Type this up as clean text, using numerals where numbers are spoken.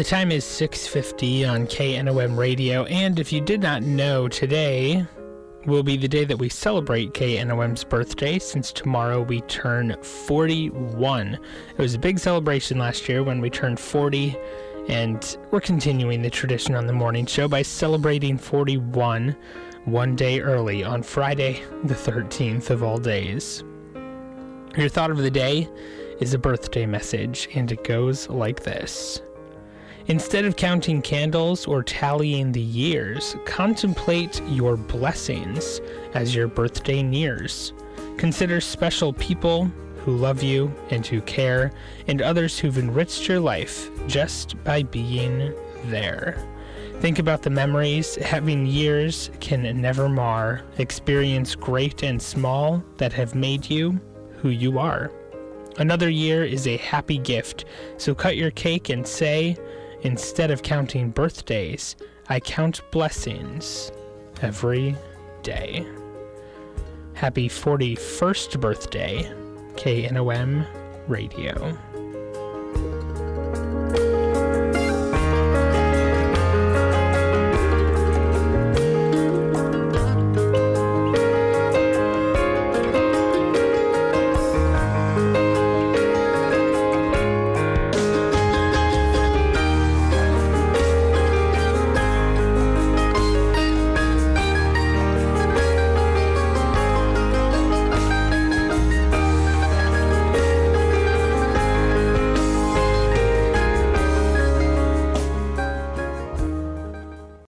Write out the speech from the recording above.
The time is 6:50 on KNOM Radio, and if you did not know, today will be the day that we celebrate KNOM's birthday, since tomorrow we turn 41. It was a big celebration last year when we turned 40, and we're continuing the tradition on the morning show by celebrating 41 one day early on Friday, the 13th of all days. Your thought of the day is a birthday message, and it goes like this. Instead of counting candles or tallying the years, contemplate your blessings as your birthday nears. Consider special people who love you and who care, and others who've enriched your life just by being there. Think about the memories having years can never mar. Experience great and small that have made you who you are. Another year is a happy gift, so cut your cake and say, instead of counting birthdays, I count blessings every day. Happy 41st birthday, KNOM Radio.